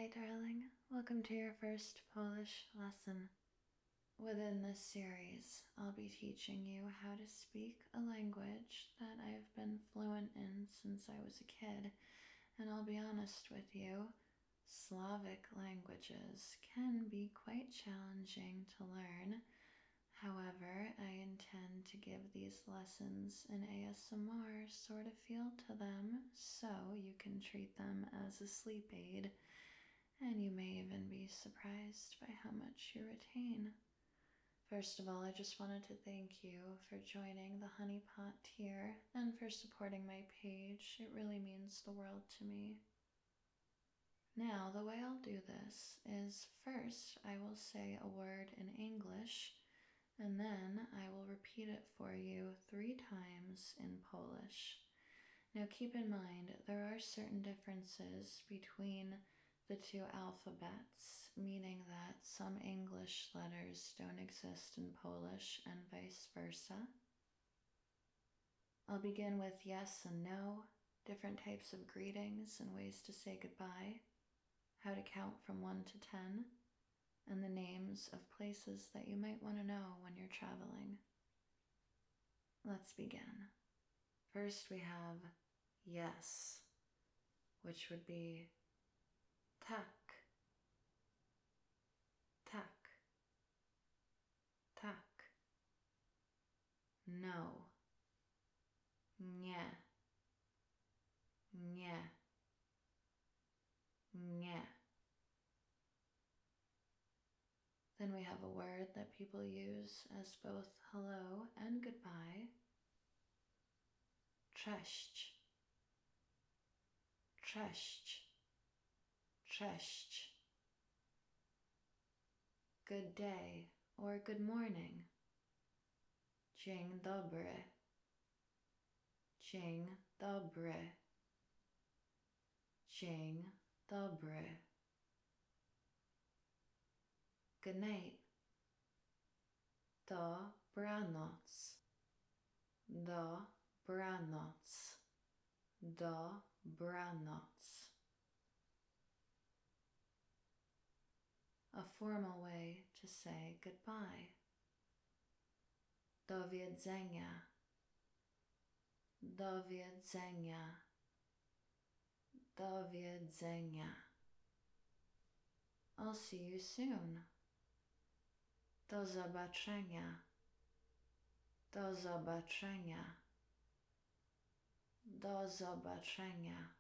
Hi, darling. Welcome to your first Polish lesson. Within this series, I'll be teaching you how to speak a language that I've been fluent in since I was a kid. And I'll be honest with you, Slavic languages can be quite challenging to learn. However, I intend to give these lessons an ASMR sort of feel to them, so you can treat them as a sleep aid, and you may even be surprised by how much you retain. First of all, I just wanted to thank you for joining the Honey Pot tier and for supporting my page. It really means the world to me. Now, the way I'll do this is first I will say a word in English, and then I will repeat it for you 3 times in Polish. Now keep in mind, there are certain differences between the 2 alphabets, meaning that some English letters don't exist in Polish and vice versa. I'll begin with yes and no, different types of greetings and ways to say goodbye, how to count from 1 to 10, and the names of places that you might want to know when you're traveling. Let's begin. First we have yes, which would be tak, tak, tak. No, nie, nie, nie. Then we have a word that people use as both hello and goodbye. Cześć, cześć, cześć. Good day or good morning. Dzień dobry, dzień dobry, dzień dobry. Good night. Dobranoc, dobranoc, dobranoc. A formal way to say goodbye. Do widzenia, do widzenia, do widzenia. I'll see you soon. Do zobaczenia, do zobaczenia, do zobaczenia.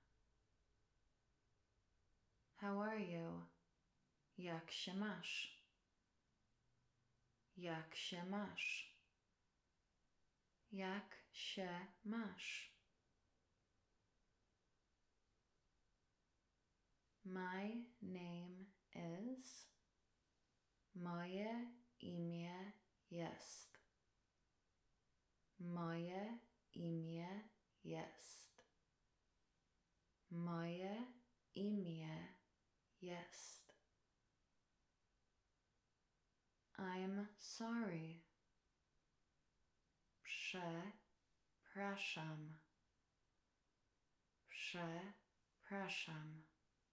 How are you? Jak się masz? Jak się masz? Jak się masz? My name is. Moje imię jest. Moje imię jest. Moje imię jest. I'm sorry. Przepraszam. Przepraszam.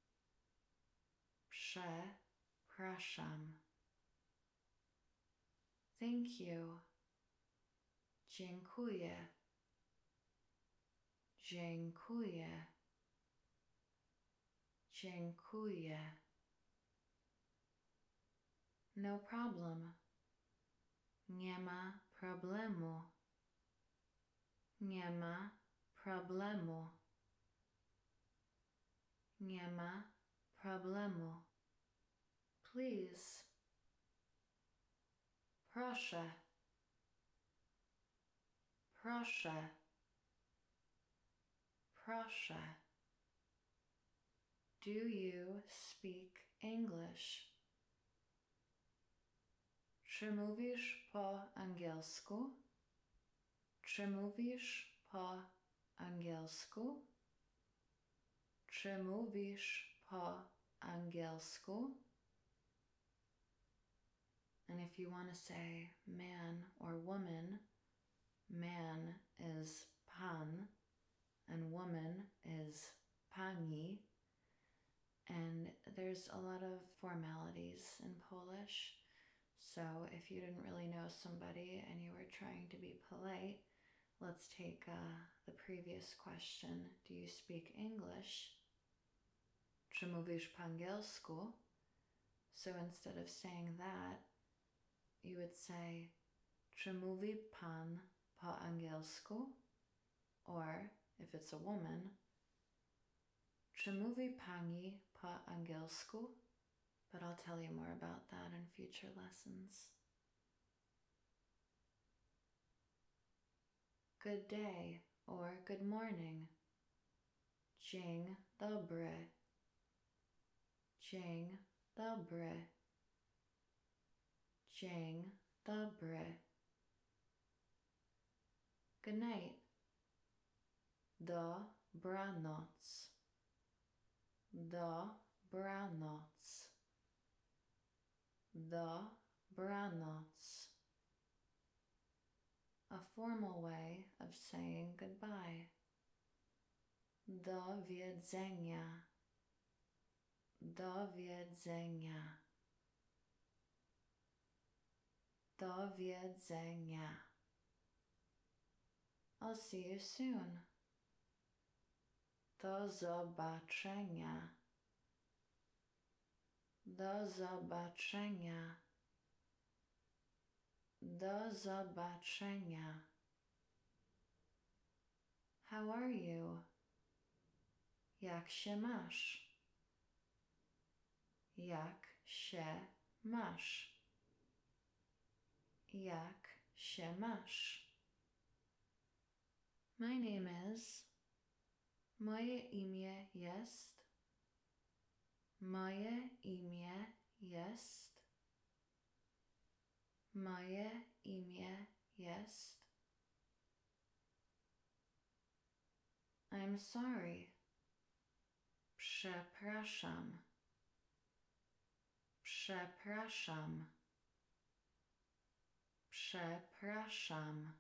Przepraszam. Thank you. Dziękuję. Dziękuję. Dziękuję. No problem. Nie ma problemu. Nie ma problemu. Nie ma problemu. Please. Proszę. Proszę. Proszę. Do you speak English? Czy mówisz po angielsku? Czy mówisz po angielsku? Czy mówisz po angielsku? And if you want to say man or woman, man is pan and woman is pani, And there's a lot of formalities in Polish. So if you didn't really know somebody and you were trying to be polite, let's take the previous question. Do you speak English? Czy mówisz po angielsku? So instead of saying that, you would say, czy mówi pan po angielsku? Or, if it's a woman, czy mówi pani po angielsku? But I'll tell you more about that in future lessons. Good day or good morning. Dzień dobry. Dzień dobry. Dzień dobry. Good night. Dobranoc. Dobranoc. Dobranoc. A formal way of saying goodbye. Do widzenia. Do widzenia. Do widzenia. I'll see you soon. Do zobaczenia. Do zobaczenia. Do zobaczenia. How are you? Jak się masz? Jak się masz? Jak się masz? My name is. Moje imię jest. Moje imię jest. Moje imię jest. I'm sorry. Przepraszam. Przepraszam. Przepraszam.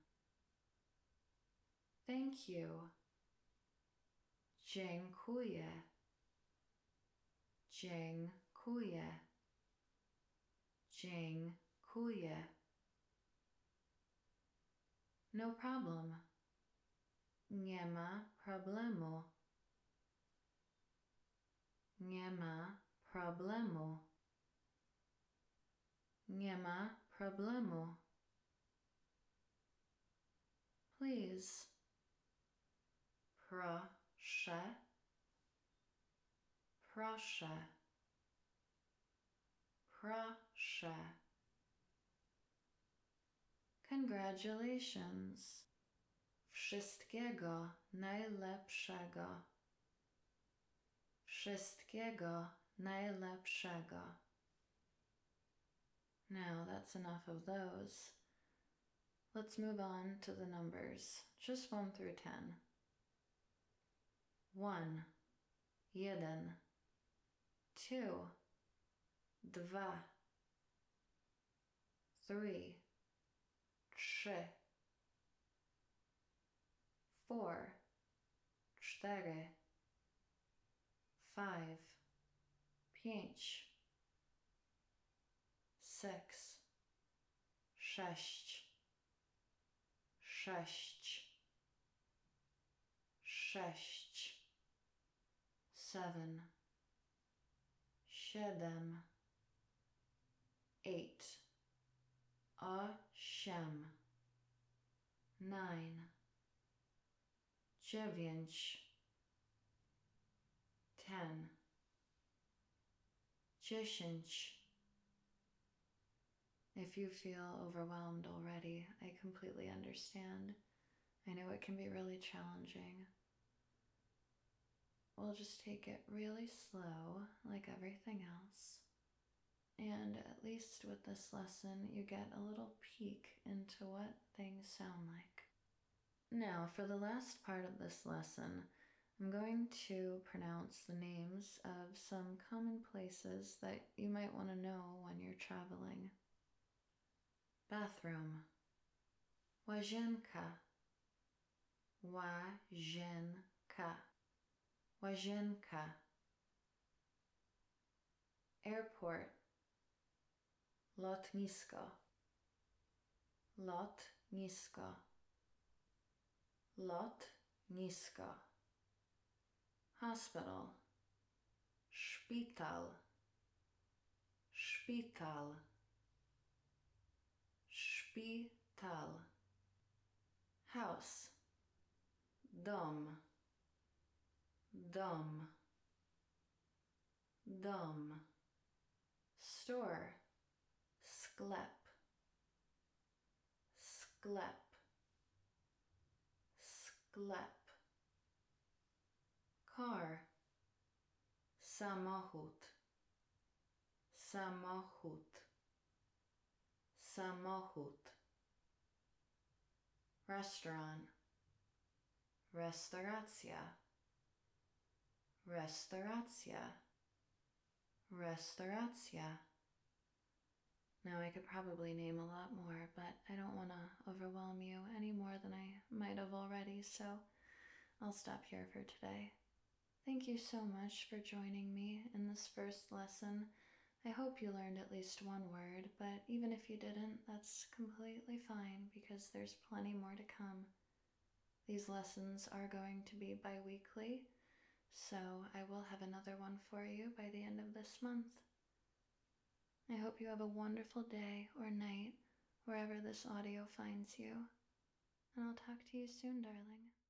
Thank you. Dziękuję. Dziękuję. Dziękuję. No problem. Nie ma problemu. Nie ma problemu. Nie ma problemu. Please. Proszę. Proszę. Proszę. Congratulations. Wszystkiego najlepszego. Wszystkiego najlepszego. Now that's enough of those. Let's move on to the numbers, just 1 through 10. 1. Jeden. 2. Dwa. 3. Trzy. 4. Cztery. 5. Pięć. 6. Sześć. Sześć. Sześć. 7. Siedem. 8. Osiem. 9. Dziewięć. 10. Dziesięć. If you feel overwhelmed already, I completely understand. I know it can be really challenging. We'll just take it really slow, like everything else. And at least with this lesson, you get a little peek into what things sound like. Now, for the last part of this lesson, I'm going to pronounce the names of some common places that you might want to know when you're traveling. Bathroom. Łazienka. Łazienka. Łazienka. airport, lotnisko, lotnisko, lotnisko, hospital, szpital, szpital, szpital, house, dom, dom, dom, store, sklep, sklep, sklep, car, samochód, samochód, samochód, restaurant, restauracja, restauracja, restauracja. Now I could probably name a lot more, but I don't want to overwhelm you any more than I might have already, so I'll stop here for today. Thank you so much for joining me in this first lesson. I hope you learned at least one word, but even if you didn't, that's completely fine because there's plenty more to come. These lessons are going to be bi-weekly, so I will have another one for you by the end of this month. I hope you have a wonderful day or night wherever this audio finds you, and I'll talk to you soon, darling.